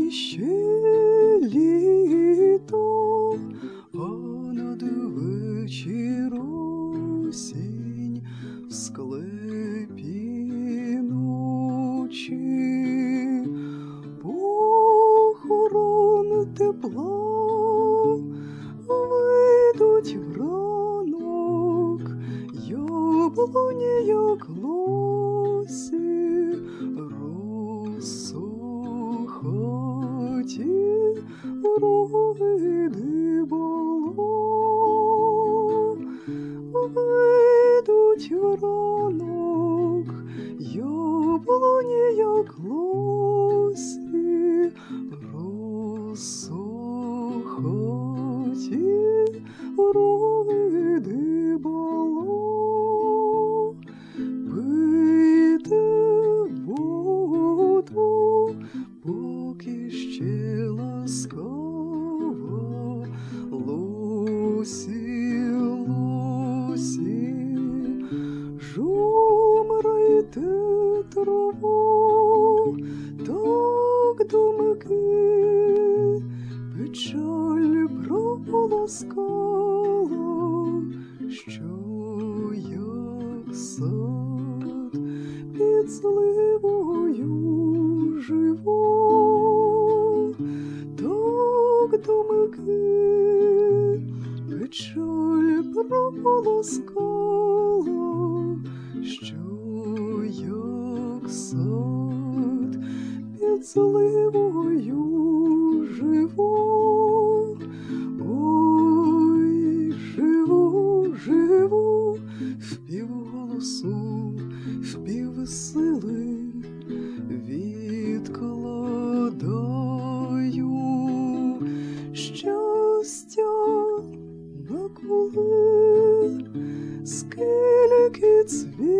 ще літо, а надвечір осінь в склепі ночі. Похорон тепла вийдуть вранок, яблуні, як лосі, розсохаті роги було. Вийдуть вранок, яблуні, як лосі, розсохаті роги було. Пийте воду, поки ще ласкава, лосі, лосі, жумрайте траву, так думки печаль прополоскала, що як сад під зливою живу. Так думки печаль прополоскала, що як сад під зливою живу. Ой, живу, живу, впівголосу, впівсили відкладаю щастя на коли, скільки цвітів